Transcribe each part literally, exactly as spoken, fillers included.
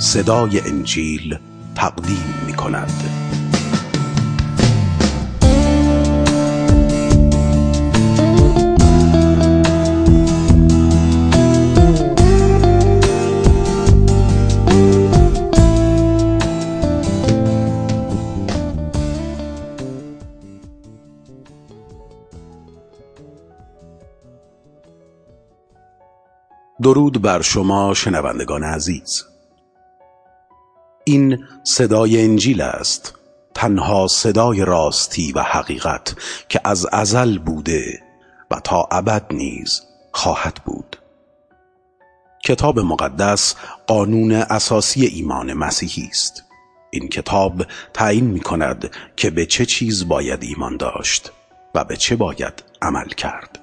صدای انجیل تقدیم می کند. درود بر شما شنوندگان عزیز. این صدای انجیل است، تنها صدای راستی و حقیقت که از ازل بوده و تا ابد نیز خواهد بود. کتاب مقدس قانون اساسی ایمان مسیحی است. این کتاب تعیین می کند که به چه چیز باید ایمان داشت و به چه باید عمل کرد.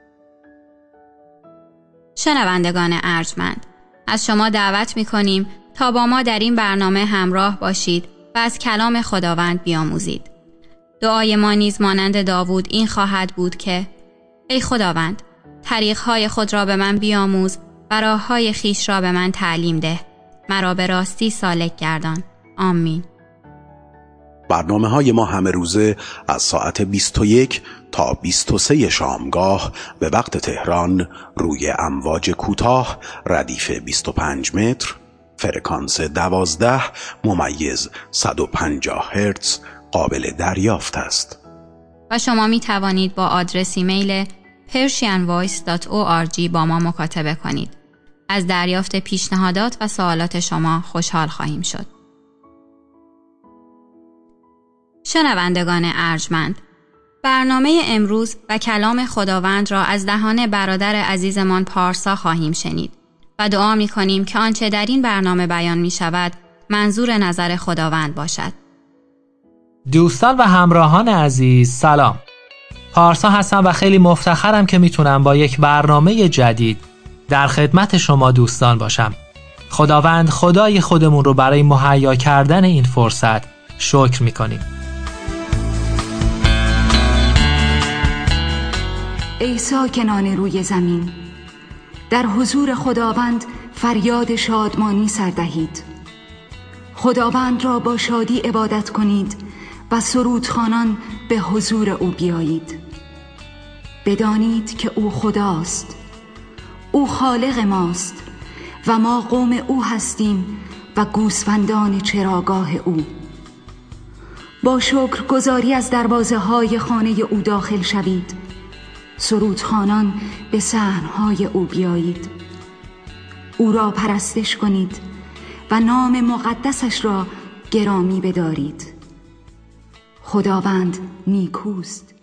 شنوندگان ارجمند، از شما دعوت می‌کنیم تا با ما در این برنامه همراه باشید و از کلام خداوند بیاموزید. دعای ما نیز مانند داوود این خواهد بود که ای خداوند، طریق‌های خود را به من بیاموز و راه‌های خویش را به من تعلیم ده. مرا به راستی سالک گردان. آمین. برنامه‌های ما همه روزه از ساعت بیست و یک تا بیست و سه شامگاه به وقت تهران روی امواج کوتاه ردیف بیست و پنج متر، فرکانس دوازده ممیز صد و پنجاه هرتز قابل دریافت است. و شما می توانید با آدرس ایمیل persian voice dot org با ما مکاتبه کنید. از دریافت پیشنهادات و سوالات شما خوشحال خواهیم شد. شنوندگان ارجمند، برنامه امروز و کلام خداوند را از دهان برادر عزیزمان پارسا خواهیم شنید و دعا می کنیم که آنچه در این برنامه بیان می شود منظور نظر خداوند باشد. دوستان و همراهان عزیز، سلام. پارسا هستم و خیلی مفتخرم که میتونم با یک برنامه جدید در خدمت شما دوستان باشم. خداوند خدای خودمون رو برای مهیا کردن این فرصت شکر میکنیم. ای ساکنان روی زمین، در حضور خداوند فریاد شادمانی سر دهید. خداوند را با شادی عبادت کنید و سرودخوانان به حضور او بیایید. بدانید که او خداست، او خالق ماست و ما قوم او هستیم و گوسفندان چراگاه او. با شکرگزاری از دروازه های خانه او داخل شوید. سرودخوانان به صحن‌های او بیایید. او را پرستش کنید و نام مقدسش را گرامی بدارید. خداوند نیکوست.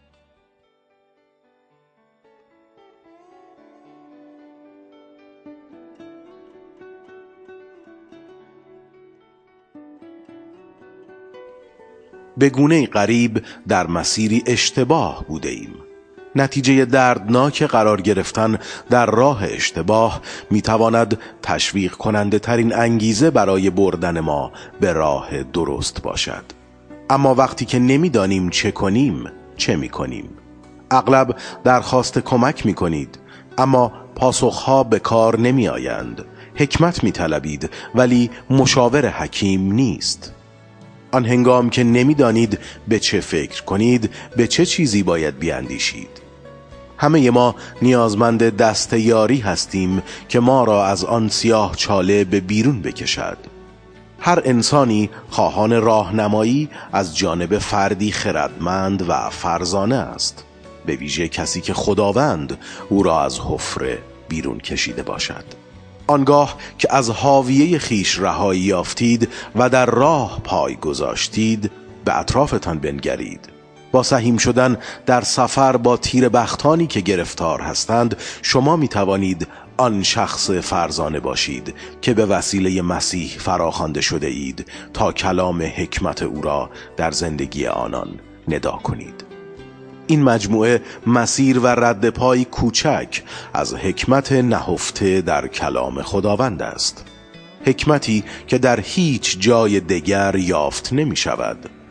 به گونه غریب در مسیری اشتباه بوده ایم. نتیجه دردناک قرار گرفتن در راه اشتباه میتواند تشویق کننده ترین انگیزه برای بردن ما به راه درست باشد. اما وقتی که نمیدانیم چه کنیم، چه میکنیم؟ اغلب درخواست کمک میکنید، اما پاسخها به کار نمی آیند. حکمت میطلبید ولی مشاور حکیم نیست. آن هنگام که نمیدانید به چه فکر کنید، به چه چیزی باید بیاندیشید. همه ما نیازمند دست یاری هستیم که ما را از آن سیاه چاله به بیرون بکشد. هر انسانی خواهان راهنمایی از جانب فردی خردمند و فرزانه است، به ویژه کسی که خداوند او را از حفره بیرون کشیده باشد. آنگاه که از حاویه خیش رهایی یافتید و در راه پای گذاشتید، به اطرافتان بنگرید. با سهیم شدن در سفر با تیر بختانی که گرفتار هستند، شما می توانید آن شخص فرزانه باشید که به وسیله مسیح فراخوانده شده اید تا کلام حکمت او را در زندگی آنان ندا کنید. این مجموعه مسیر و رد پای کوچک از حکمت نهفته در کلام خداوند است. حکمتی که در هیچ جای دیگر یافت نمی شود.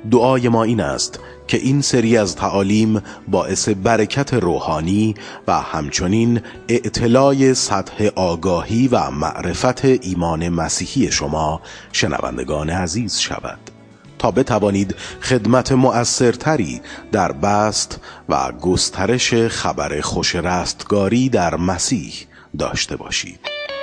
دعای ما این است که این سری از تعالیم باعث برکت روحانی و همچنین اطلاع سطح آگاهی و معرفت ایمان مسیحی شما شنوندگان عزیز شود تا بتوانید خدمت مؤثرتری در بسط و گسترش خبر خوش رستگاری در مسیح داشته باشید.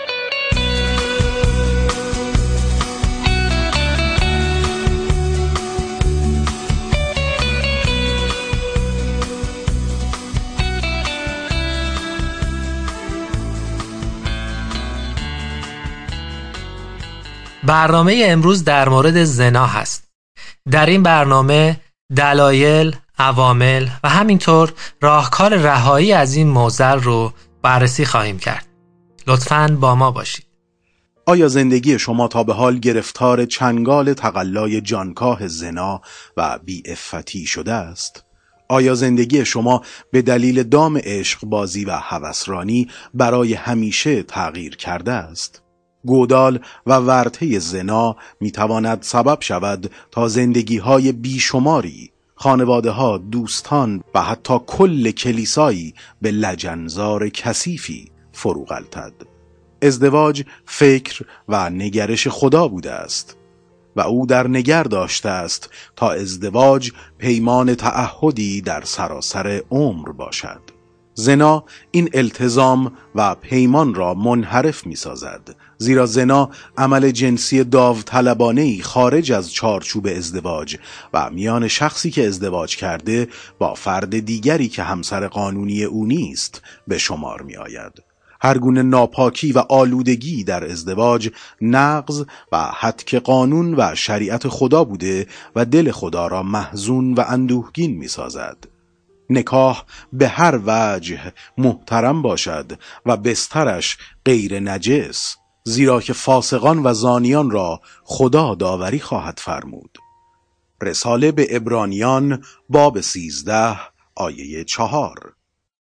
برنامه امروز در مورد زنا هست. در این برنامه دلایل، عوامل و همینطور راهکار رهایی از این معضل رو بررسی خواهیم کرد. لطفاً با ما باشید. آیا زندگی شما تا به حال گرفتار چنگال تقلای جانکاه زنا و بی‌عفتی شده است؟ آیا زندگی شما به دلیل دام عشق بازی و هوسرانی برای همیشه تغییر کرده است؟ گودال و ورطه زنا میتواند سبب شود تا زندگی‌های بیشماری، خانواده‌ها، دوستان و حتی کل کلیسایی به لجنزار کثیفی فرو غلطد. ازدواج فکر و نگرش خدا بوده است و او در نگر داشته است تا ازدواج پیمان تعهدی در سراسر عمر باشد. زنا این التزام و پیمان را منحرف می سازد، زیرا زنا عمل جنسی داوطلبانه‌ای خارج از چارچوب ازدواج و میان شخصی که ازدواج کرده با فرد دیگری که همسر قانونی او نیست به شمار می آید. هر گونه ناپاکی و آلودگی در ازدواج نقض و هتک قانون و شریعت خدا بوده و دل خدا را محزون و اندوهگین می سازد. نکاح به هر وجه محترم باشد و بسترش غیر نجس، زیرا که فاسقان و زانیان را خدا داوری خواهد فرمود. رساله به عبرانیان باب سیزده آیه چهار.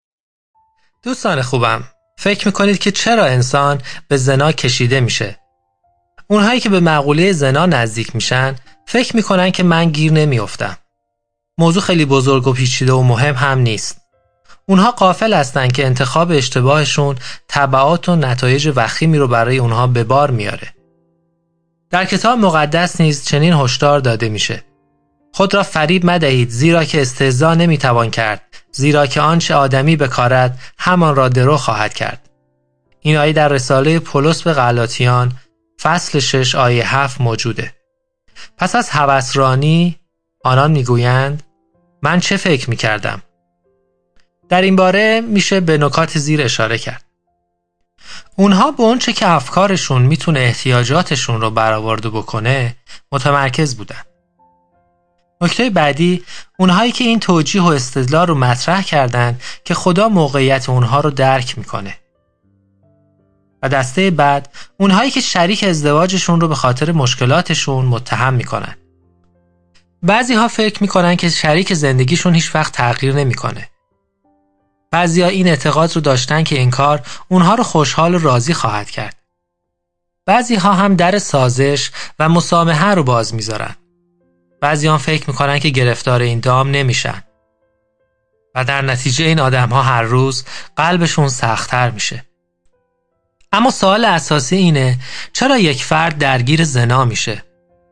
دوستان خوبم، فکر میکنید که چرا انسان به زنا کشیده میشه؟ اونهایی که به مقوله زنا نزدیک میشن فکر میکنن که من گیر نمیافتم. موضوع خیلی بزرگ و پیچیده و مهم هم نیست. اونها غافل هستن که انتخاب اشتباهشون تبعات و نتایج وخیمی رو برای اونها به بار میاره. در کتاب مقدس نیز چنین هشدار داده میشه: خود را فریب مدهید، زیرا که استهزا نمیتوان کرد، زیرا که آنچه آدمی بکارد همان را درو خواهد کرد. این آیه در رساله پولس به غلاطیان فصل شش آیه هفت موجوده. پس از هوسرانی آنان میگویند من چه فکر میکردم؟ در این باره میشه به نکات زیر اشاره کرد. اونها به اون چه که افکارشون میتونه احتیاجاتشون رو برآورده بکنه متمرکز بودن. نکته بعدی، اونهایی که این توجیه و استدلال رو مطرح کردن که خدا موقعیت اونها رو درک میکنه. و دسته بعد، اونهایی که شریک ازدواجشون رو به خاطر مشکلاتشون متهم میکنن. بعضی ها فکر میکنن که شریک زندگیشون هیچ وقت تغییر نمیکنه. بعضی ها این اعتقاد رو داشتن که این کار اونها رو خوشحال و راضی خواهد کرد. بعضی ها هم در سازش و مسامحه رو باز میذارن. بعضی ها فکر میکنن که گرفتار این دام نمیشن. و در نتیجه این آدم ها هر روز قلبشون سخت‌تر میشه. اما سوال اساسی اینه: چرا یک فرد درگیر زنا میشه؟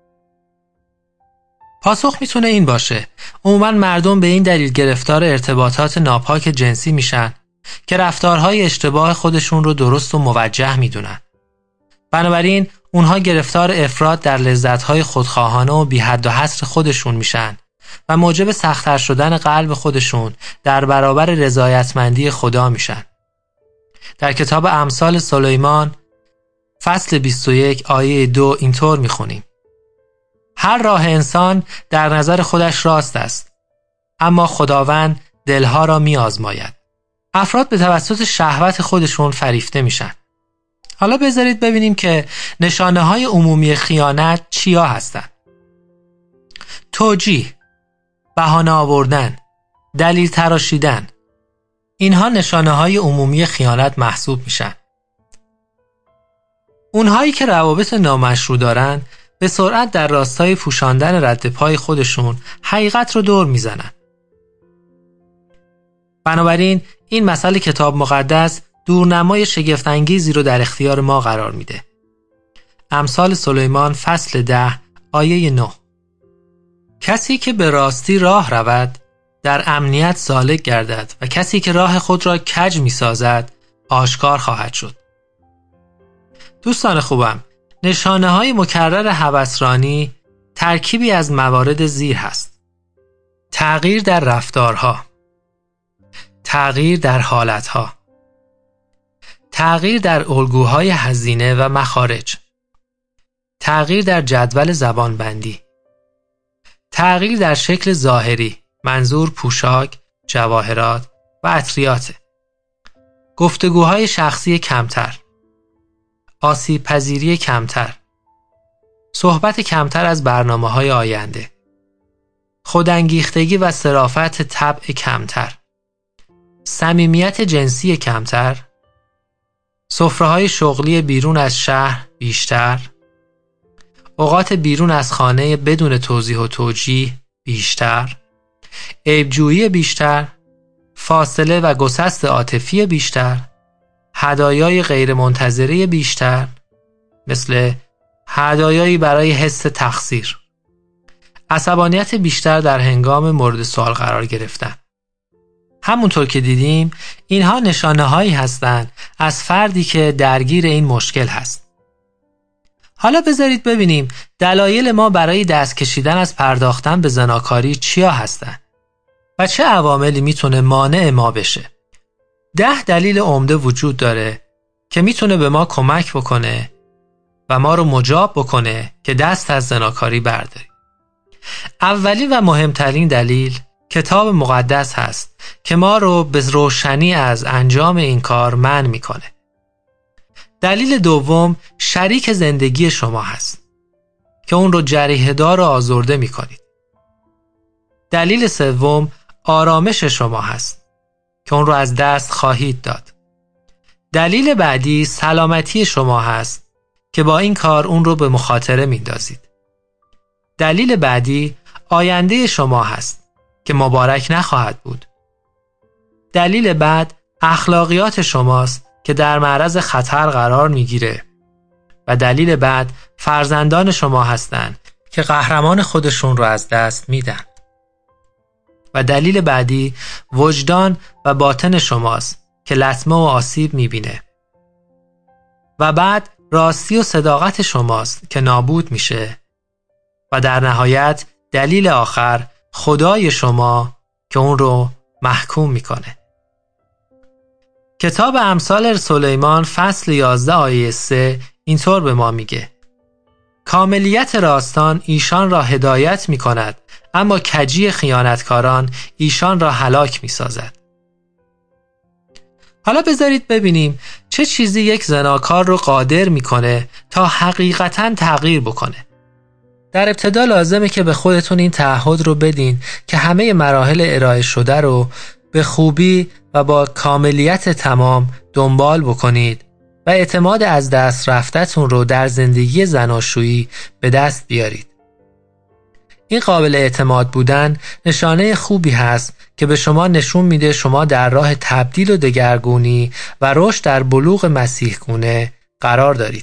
پاسخ میتونه این باشه: عموماً مردم به این دلیل گرفتار ارتباطات ناپاک جنسی میشن که رفتارهای اشتباه خودشون رو درست و موجه میدونن. بنابراین اونها گرفتار افراط در لذتهای خودخواهانه و بی حد و حصر خودشون میشن و موجب سخت‌تر شدن قلب خودشون در برابر رضایتمندی خدا میشن. در کتاب امثال سلیمان فصل بیست و یک آیه دو اینطور میخونیم: هر راه انسان در نظر خودش راست است، اما خداوند دلها را می آزماید. افراد به توسط شهوت خودشون فریفته میشن. حالا بذارید ببینیم که نشانه های عمومی خیانت چیا هستن. توجیه، بهانه آوردن، دلیل تراشیدن. اینها نشانه های عمومی خیانت محسوب میشن. اونهایی که روابط نامشروع دارن به سرعت در راستای پوشاندن رد پای خودشون حقیقت رو دور میزنن. بنابراین این مسئله کتاب مقدس دورنمای شگفت‌انگیزی رو در اختیار ما قرار میده. امثال سلیمان فصل ده آیه نه. کسی که به راستی راه رود در امنیت سالک گردد و کسی که راه خود را کج می سازد آشکار خواهد شد. دوستان خوبم، نشانه های مکرر هوسرانی ترکیبی از موارد زیر هست: تغییر در رفتارها، تغییر در حالتها، تغییر در الگوهای هزینه و مخارج، تغییر در جدول زبانبندی، تغییر در شکل ظاهری، منظور پوشاک، جواهرات و عطریات، گفتگوهای شخصی کمتر، آسیب پذیری کمتر، صحبت کمتر از برنامه‌های آینده، خودانگیختگی و صرافت طبع کمتر، صمیمیت جنسی کمتر، سفره‌های شغلی بیرون از شهر بیشتر، اوقات بیرون از خانه بدون توضیح و توجیه بیشتر، عیبجویی بیشتر، فاصله و گسست عاطفی بیشتر، هدایای غیرمنتظره بیشتر مثل هدایایی برای حس تقصیر، عصبانیت بیشتر در هنگام مورد سوال قرار گرفتن. همونطور که دیدیم اینها نشانه هایی هستند از فردی که درگیر این مشکل هست. حالا بذارید ببینیم دلایل ما برای دست کشیدن از پرداختن به زناکاری چیا هستند و چه عواملی میتونه مانع ما بشه. ده دلیل عمده وجود داره که میتونه به ما کمک بکنه و ما رو مجاب بکنه که دست از زناکاری برداریم. اولی و مهمترین دلیل کتاب مقدس هست که ما رو به روشنی از انجام این کار منع میکنه. دلیل دوم شریک زندگی شما هست که اون رو جریحه‌دار و آزرده میکنید. دلیل سوم آرامش شما هست که اون رو از دست خواهید داد. دلیل بعدی سلامتی شما هست که با این کار اون رو به مخاطره میندازید. دلیل بعدی آینده شما هست که مبارک نخواهد بود. دلیل بعد اخلاقیات شماست که در معرض خطر قرار میگیره و دلیل بعد فرزندان شما هستند که قهرمان خودشون رو از دست میدن. و دلیل بعدی وجدان و باطن شماست که لطمه و آسیب میبینه. و بعد راستی و صداقت شماست که نابود میشه. و در نهایت دلیل آخر خدای شما که اون رو محکوم میکنه. کتاب امثال سلیمان فصل یازده آیه سه اینطور به ما میگه: کاملیت راستان ایشان را هدایت میکند، اما کجی خیانتکاران ایشان را هلاک میسازد. حالا بذارید ببینیم چه چیزی یک زناکار رو قادر میکنه تا حقیقتاً تغییر بکنه. در ابتدا لازمه که به خودتون این تعهد رو بدین که همه مراحل ارائه شده رو به خوبی و با کاملیت تمام دنبال بکنید و اعتماد از دست رفتتون رو در زندگی زناشویی به دست بیارید. این قابل اعتماد بودن نشانه خوبی هست که به شما نشون میده شما در راه تبدیل و دگرگونی و رشد در بلوغ مسیح گونه قرار دارید.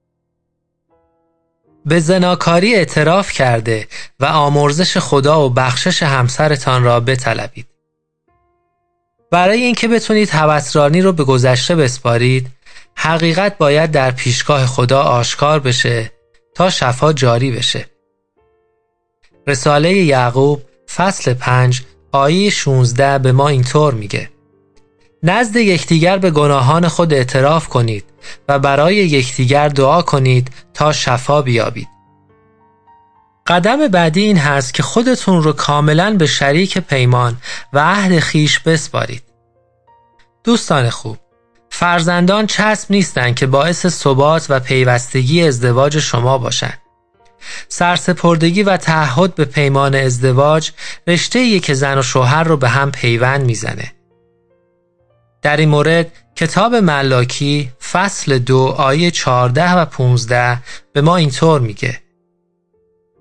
به زناکاری اعتراف کرده و آمرزش خدا و بخشش همسرتان را بطلبید. برای اینکه بتونید هوسرانی رو به گذشته بسپارید، حقیقت باید در پیشگاه خدا آشکار بشه تا شفا جاری بشه. رساله یعقوب فصل پنج آیه شانزده به ما اینطور میگه: نزد یکدیگر به گناهان خود اعتراف کنید و برای یکدیگر دعا کنید تا شفا بیابید. قدم بعدی این هست که خودتون رو کاملاً به شریک پیمان و عهد خیش بسپارید. دوستان خوب، فرزندان چسب نیستن که باعث ثبات و پیوستگی ازدواج شما باشن. سرسپردگی و تعهد به پیمان ازدواج رشته‌ایه که زن و شوهر رو به هم پیوند میزنه. در این مورد کتاب ملاکی فصل دو آیه چهارده و پانزده به ما اینطور میگه: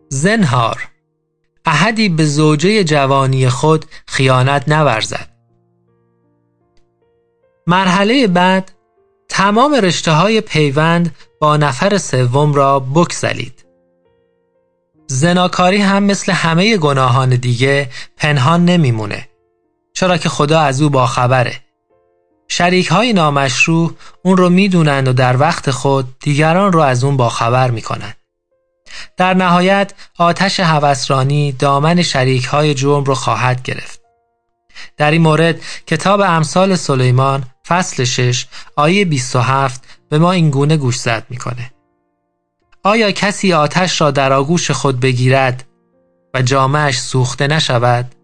زنهار احدی به زوجه جوانی خود خیانت نورزد. مرحله بعد تمام رشته‌های پیوند با نفر سوم را بگسلید. زناکاری هم مثل همه گناهان دیگه پنهان نمیمونه، چرا که خدا از او باخبره. شریک‌های نامشروع اون رو میدونن و در وقت خود دیگران رو از اون باخبر میکنن. در نهایت آتش هوسرانی دامن شریک‌های جرم رو خواهد گرفت. در این مورد کتاب امثال سلیمان فصل شش آیه بیست و هفت به ما این گونه گوشزد میکنه: آیا کسی آتش را در آغوش خود بگیرد و جامه‌اش سوخته نشود؟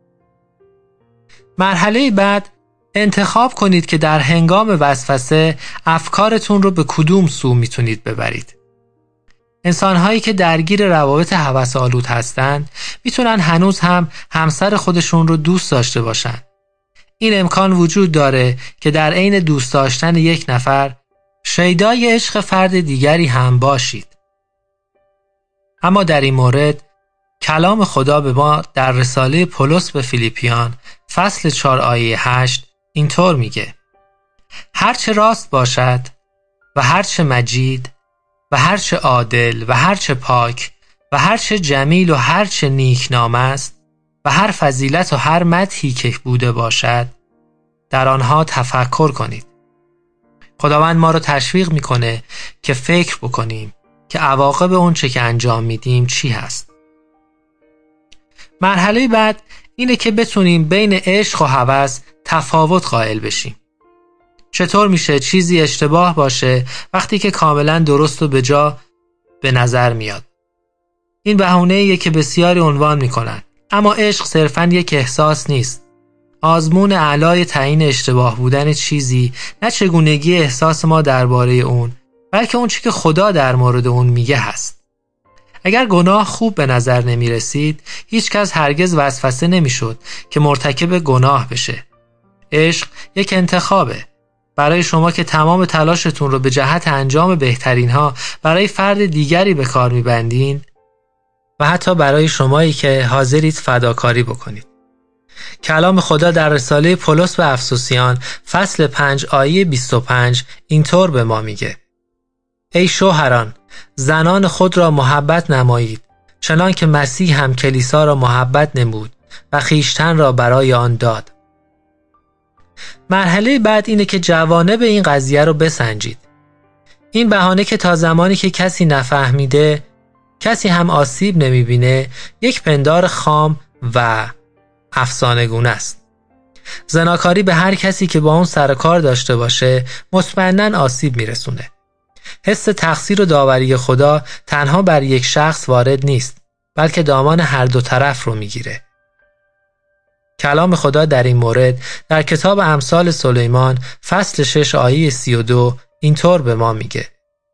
مرحله بعد انتخاب کنید که در هنگام وسوسه افکارتون رو به کدوم سو میتونید ببرید. انسان‌هایی که درگیر روابط هوس‌آلود هستند میتونن هنوز هم همسر خودشون رو دوست داشته باشن. این امکان وجود داره که در عین دوست داشتن یک نفر شیدای عشق فرد دیگری هم باشید. اما در این مورد کلام خدا به ما در رساله پولس به فیلیپیان فصل چهار آیه هشت اینطور میگه: هرچه راست باشد و هرچه مجید و هرچه عادل و هرچه پاک و هرچه جمیل و هرچه نیک نام است و هر فضیلت و هر مدحی که بوده باشد در آنها تفکر کنید. خداوند ما رو تشویق میکنه که فکر بکنیم که عواقب اون چه که انجام میدیم چی هست. مرحله بعد اینه که بتونیم بین عشق و هوس تفاوت قائل بشیم. چطور میشه چیزی اشتباه باشه وقتی که کاملا درست و بجا به نظر میاد؟ این بهونه‌ایه که بسیاری عنوان میکنن، اما عشق صرفاً یک احساس نیست. آزمون اعلای تعیین اشتباه بودن چیزی نه چگونگی احساس ما درباره اون، بلکه اون چی که خدا در مورد اون میگه هست. اگر گناه خوب به نظر نمی رسید، هیچ کس هرگز وسوسه نمی شد که مرتکب گناه بشه. عشق یک انتخابه. برای شما که تمام تلاشتون رو به جهت انجام بهترین ها برای فرد دیگری به کار می بندین و حتی برای شمایی که حاضرید فداکاری بکنید. کلام خدا در رساله پولس به افسوسیان فصل پنج آیه بیست و پنج اینطور به ما میگه: ای شوهران، زنان خود را محبت نمایید، چنان که مسیح هم کلیسا را محبت نمود و خویشتن را برای آن داد. مرحله بعد اینه که جوانب این قضیه رو بسنجید. این بهانه که تا زمانی که کسی نفهمیده، کسی هم آسیب نمیبینه، یک پندار خام و افسانه‌گونه است. زناکاری به هر کسی که با اون سر کار داشته باشه مطمئناً آسیب میرسونه. حس تقصیر و داوری خدا تنها بر یک شخص وارد نیست، بلکه دامان هر دو طرف رو میگیره. کلام خدا در این مورد در کتاب امثال سلیمان فصل شش آیه سی و دو اینطور به ما میگه: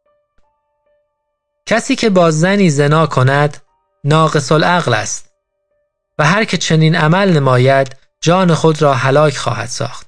کسی که با زنی زنا کند ناقص العقل است و هر که چنین عمل نماید جان خود را هلاک خواهد ساخت.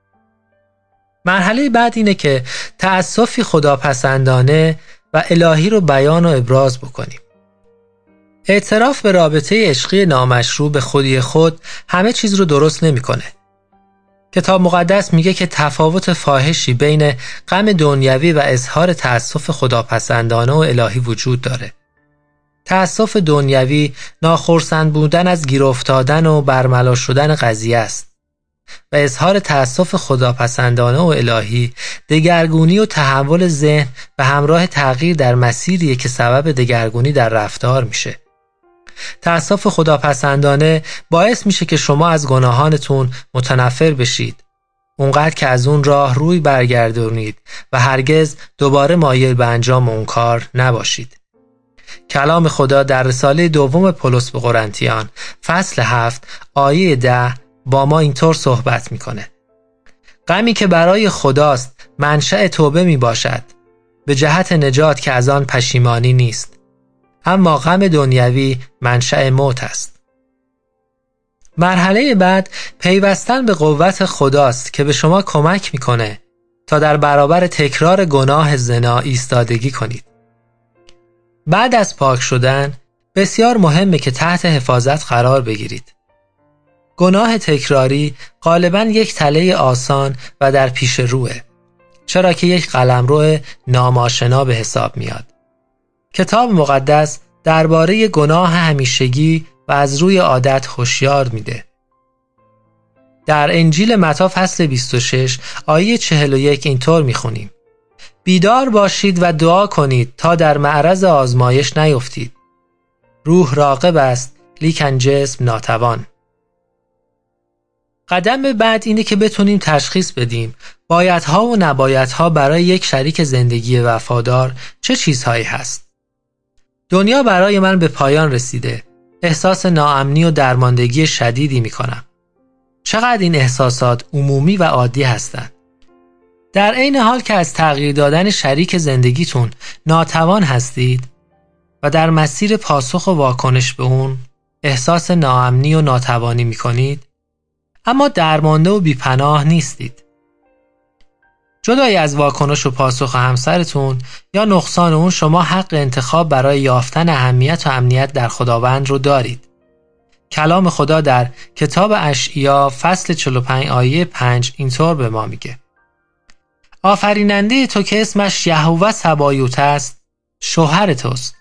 مرحله بعد اینه که تأسفی خداپسندانه و الهی رو بیان و ابراز بکنیم. اعتراف به رابطه عشقی نامشروع به خودی خود همه چیز رو درست نمی‌کنه. کتاب مقدس میگه که تفاوت فاحشی بین غم دنیوی و اظهار تأسف خداپسندانه و الهی وجود داره. تأسف دنیوی ناخرسند بودن از گیر افتادن و برملا شدن قضیه است و اظهار تأسف خداپسندانه و الهی دگرگونی و تحول ذهن به همراه تغییر در مسیریه که سبب دگرگونی در رفتار میشه. تأسف خداپسندانه باعث میشه که شما از گناهانتون متنفر بشید، اونقدر که از اون راه روی برگردونید و هرگز دوباره مایل به انجام اون کار نباشید. کلام خدا در رساله دوم پولس به قرنتیان فصل هفت آیه ده با ما اینطور صحبت میکنه: غمی که برای خداست منشأ توبه می باشد، به جهت نجات که از آن پشیمانی نیست، اما غم دنیوی منشأ موت است. مرحله بعد پیوستن به قوت خداست که به شما کمک میکنه تا در برابر تکرار گناه زنا ایستادگی کنید. بعد از پاک شدن بسیار مهمه که تحت حفاظت قرار بگیرید. گناه تکراری غالباً یک تله آسان و در پیش روه، چرا که یک قلمرو ناماشنا به حساب میاد. کتاب مقدس درباره گناه همیشگی و از روی عادت هشیار میده. در انجیل متی فصل بیست و شش آیه چهل و یک اینطور میخونیم: بیدار باشید و دعا کنید تا در معرض آزمایش نیفتید. روح راغب است لیکن جسم ناتوان. قدم بعد اینه که بتونیم تشخیص بدیم بایدها و نبایدها برای یک شریک زندگی وفادار چه چیزهایی هست. دنیا برای من به پایان رسیده. احساس ناامنی و درماندگی شدیدی میکنم. چقدر این احساسات عمومی و عادی هستند. در عین حال که از تغییر دادن شریک زندگیتون ناتوان هستید و در مسیر پاسخ و واکنش به اون احساس ناامنی و ناتوانی میکنید، اما درمانده و بیپناه نیستید. جدای از واکنش و پاسخ همسرتون یا نقصان اون، شما حق انتخاب برای یافتن اهمیت و امنیت در خداوند رو دارید. کلام خدا در کتاب اشعیا فصل چهل و پنج آیه پنج اینطور به ما میگه: آفریننده تو که اسمش یهوه سبایوت است شوهر توست.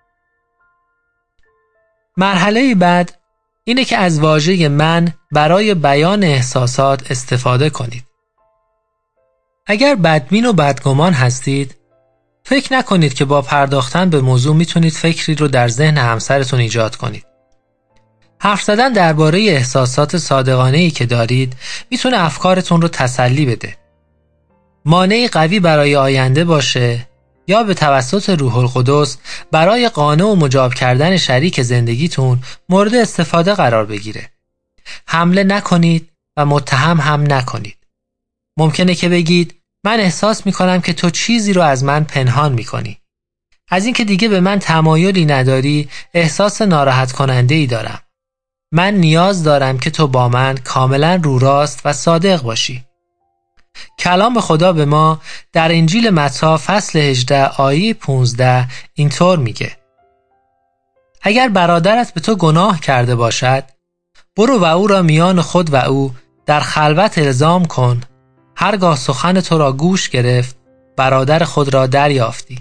مرحله بعد اینه که از واژه من برای بیان احساسات استفاده کنید. اگر بدبین و بدگمان هستید، فکر نکنید که با پرداختن به موضوع میتونید فکری رو در ذهن همسرتون ایجاد کنید. حرف زدن درباره احساسات صادقانه‌ای که دارید میتونه افکارتون رو تسلی بده. مانعی قوی برای آینده باشه یا به توسط روح القدس برای قانع و مجاب کردن شریک زندگیتون مورد استفاده قرار بگیره. حمله نکنید و متهم هم نکنید. ممکنه که بگید من احساس میکنم که تو چیزی رو از من پنهان میکنی. از اینکه دیگه به من تمایلی نداری احساس ناراحت کننده ای دارم. من نیاز دارم که تو با من کاملا رو راست و صادق باشی. کلام خدا به ما در انجیل متی فصل هجده آیه پانزده اینطور میگه: اگر برادرت به تو گناه کرده باشد، برو و او را میان خود و او در خلوت الزام کن. هرگاه سخن تو را گوش گرفت، برادر خود را دریافتی.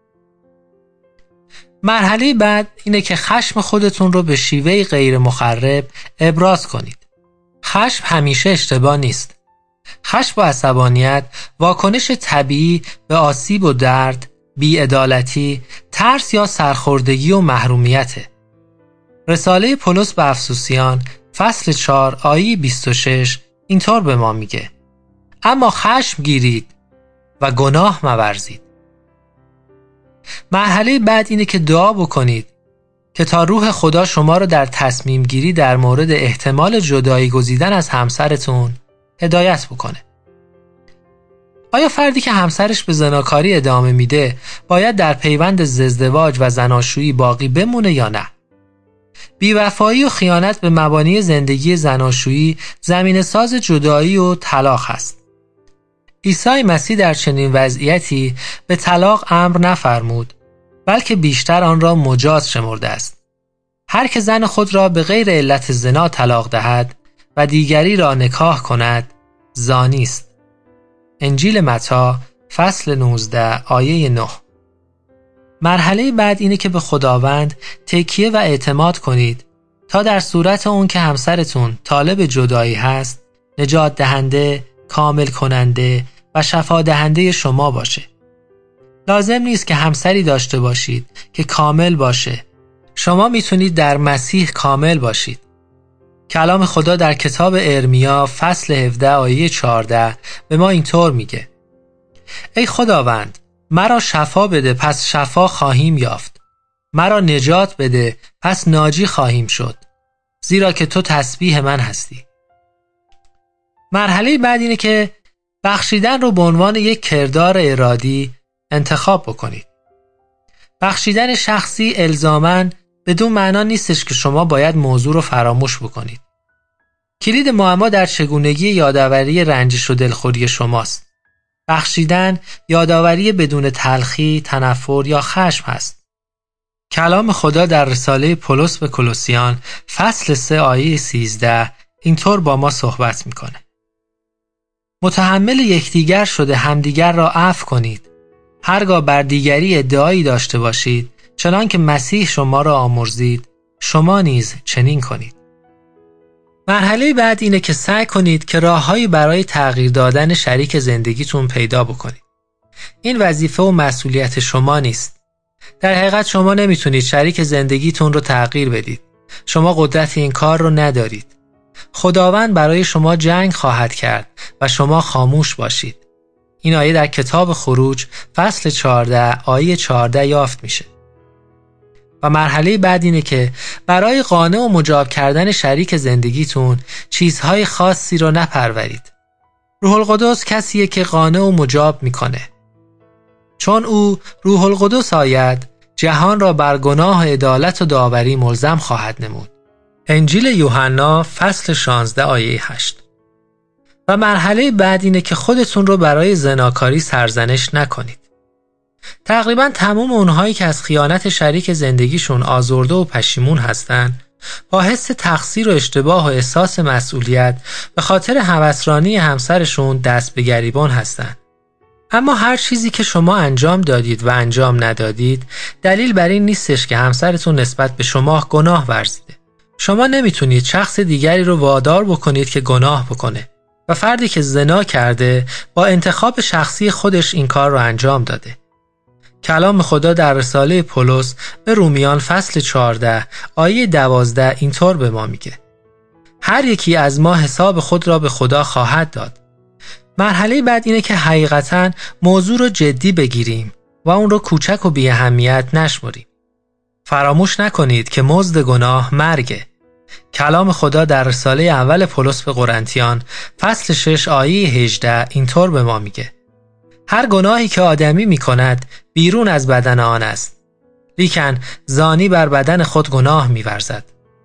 مرحله بعد اینه که خشم خودتون رو به شیوه غیر مخرب ابراز کنید. خشم همیشه اشتباه نیست. خشم و عصبانیت واکنش طبیعی به آسیب و درد، بی‌عدالتی، ترس یا سرخوردگی و محرومیته. رساله پولس به افسوسیان فصل چهار آیه بیست و شش اینطور به ما میگه: اما خشم گیرید و گناه مورزید. مرحله بعد اینه که دعا بکنید که تا روح خدا شما رو در تصمیم گیری در مورد احتمال جدایی گزیدن از همسرتون هدایت بکنه. آیا فردی که همسرش به زناکاری ادامه میده باید در پیوند ازدواج و زناشویی باقی بمونه یا نه؟ بی‌وفایی و خیانت به مبانی زندگی زناشویی زمینه ساز جدایی و طلاق است. عیسی مسیح در چنین وضعیتی به طلاق امر نفرمود، بلکه بیشتر آن را مجاز شمرده است. هر که زن خود را به غیر علت زنا طلاق دهد و دیگری را نکاح کند زانی است. انجیل متی فصل نوزده آیه نه. مرحله بعد اینه که به خداوند تکیه و اعتماد کنید تا در صورت اون که همسرتون طالب جدایی هست، نجات دهنده، کامل کننده و شفا دهنده شما باشه. لازم نیست که همسری داشته باشید که کامل باشه. شما میتونید در مسیح کامل باشید. کلام خدا در کتاب ارمیا فصل هفده آیه چهارده به ما اینطور میگه: ای خداوند، مرا شفا بده پس شفا خواهیم یافت. مرا نجات بده پس ناجی خواهیم شد، زیرا که تو تسبیح من هستی. مرحله بعد اینه که بخشیدن رو به عنوان یک کردار ارادی انتخاب بکنید. بخشیدن شخصی الزاماً بدون معنا نیستش که شما باید موضوع رو فراموش بکنید. کلید معما در چگونگی یادآوری رنجش و دلخوری شماست. بخشیدن یادآوری بدون تلخی، تنفر یا خشم هست. کلام خدا در رساله پولس به کولوسیان فصل سه آیه سیزده اینطور با ما صحبت میکنه. متحمل یکدیگر شده همدیگر را عفو کنید. هرگاه بر دیگری ادعایی داشته باشید، چنان که مسیح شما را آمرزید، شما نیز چنین کنید. مرحله بعد اینه که سعی کنید که راههایی برای تغییر دادن شریک زندگیتون پیدا بکنید. این وظیفه و مسئولیت شما نیست. در حقیقت شما نمیتونید شریک زندگیتون رو تغییر بدید. شما قدرت این کار رو ندارید. خداوند برای شما جنگ خواهد کرد و شما خاموش باشید. این آیه در کتاب خروج فصل چهارده آیه چهارده یافت میشه. و مرحله بعد اینه که برای قانع و مجاب کردن شریک زندگیتون چیزهای خاصی رو نپرورید. روح القدس کسیه که قانع و مجاب میکنه. چون او روح القدس آید، جهان را بر گناه، عدالت و داوری ملزم خواهد نمود. انجیل یوحنا فصل شانزده آیه هشت. و مرحله بعد اینه که خودتون رو برای زناکاری سرزنش نکنید. تقریباً تمام اونهایی که از خیانت شریک زندگیشون آزرده و پشیمون هستن، با حس تقصیر و اشتباه و احساس مسئولیت به خاطر هوسرانی همسرشون دست به گریبان هستن. اما هر چیزی که شما انجام دادید و انجام ندادید، دلیل بر این نیستش که همسرتون نسبت به شما گناه ورزیده. شما نمیتونید شخص دیگری رو وادار بکنید که گناه بکنه و فردی که زنا کرده با انتخاب شخصی خودش این کار رو انجام داده. کلام خدا در رساله پولس به رومیان فصل چهارده آیه دوازده اینطور به ما میگه: هر یکی از ما حساب خود را به خدا خواهد داد. مرحله بعد اینه که حقیقتاً موضوع رو جدی بگیریم و اون رو کوچک و بی اهمیت نشمریم. فراموش نکنید که مزد گناه مرگه. کلام خدا در رساله اول پولس به قرنتیان فصل شش آیه هجده اینطور به ما میگه: هر گناهی که آدمی میکند بیرون از بدن آن است، لیکن زانی بر بدن خود گناه میورزد.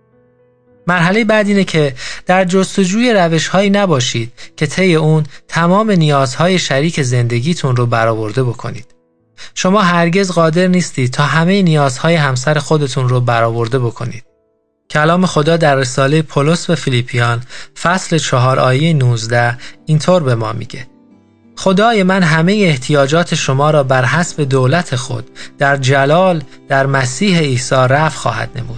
مرحله بعد اینه که در جستجوی روش‌هایی نباشید که طی اون تمام نیازهای شریک زندگیتون رو برآورده بکنید. شما هرگز قادر نیستید تا همه نیازهای همسر خودتون رو برآورده بکنید. کلام خدا در رساله پولس به فیلیپیان فصل چهار آیه نوزده اینطور به ما میگه: خدای من همه احتیاجات شما را بر حسب دولت خود در جلال در مسیح عیسی رفع خواهد نمود.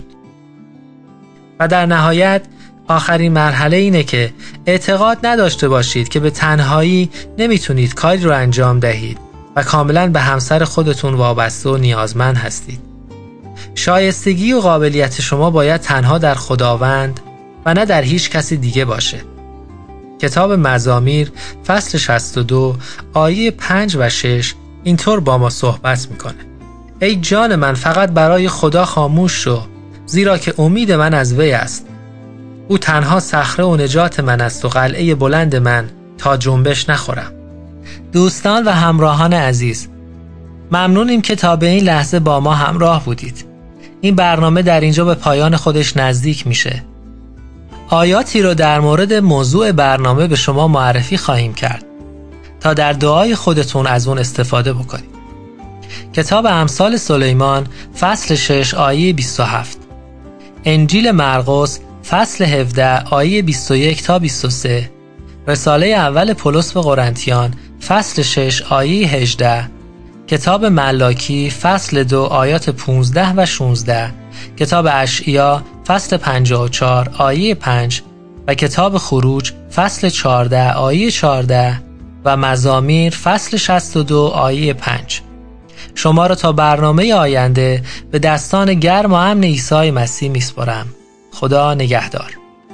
و در نهایت آخرین مرحله اینه که اعتقاد نداشته باشید که به تنهایی نمیتونید کاری رو انجام دهید و کاملا به همسر خودتون وابسته و نیازمند هستید. شایستگی و قابلیت شما باید تنها در خداوند و نه در هیچ کسی دیگه باشه. کتاب مزامیر فصل شصت و دو آیه پنج و شش اینطور با ما صحبت میکنه: ای جان من فقط برای خدا خاموش شو، زیرا که امید من از وی است. او تنها صخره و نجات من است و قلعه بلند من تا جنبش نخورم. دوستان و همراهان عزیز، ممنونیم که تا به این لحظه با ما همراه بودید. این برنامه در اینجا به پایان خودش نزدیک میشه. آیاتی رو در مورد موضوع برنامه به شما معرفی خواهیم کرد تا در دعای خودتون از اون استفاده بکنید. کتاب امثال سلیمان فصل شش آیه بیست و هفت، انجیل مرقس فصل هفده آیه بیست و یک تا بیست و سه، رساله اول پولس به قرنتیان فصل شش آیه هجده، کتاب ملاکی فصل دو آیات پانزده و شانزده، کتاب اشعیا فصل پنجاه و چهار آیه پنج و کتاب خروج فصل چهارده آیه چهارده و مزامیر فصل شصت و دو آیه پنج. شما را تا برنامه آینده به دستان گرم و امن عیسی مسیح میسپارم. خدا نگهدار.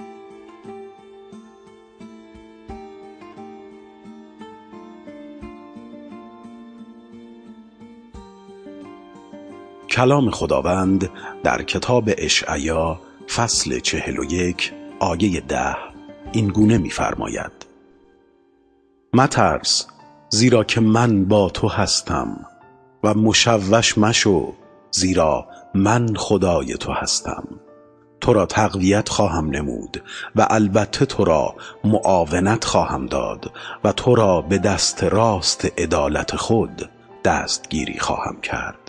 کلام خداوند در کتاب اشعیا فصل چهل و یک آیه ده این گونه می‌فرماید: مترس، زیرا که من با تو هستم، و مشوش مشو، زیرا من خدای تو هستم. تو را تقویت خواهم نمود و البته تو را معاونت خواهم داد و تو را به دست راست عدالت خود دستگیری خواهم کرد.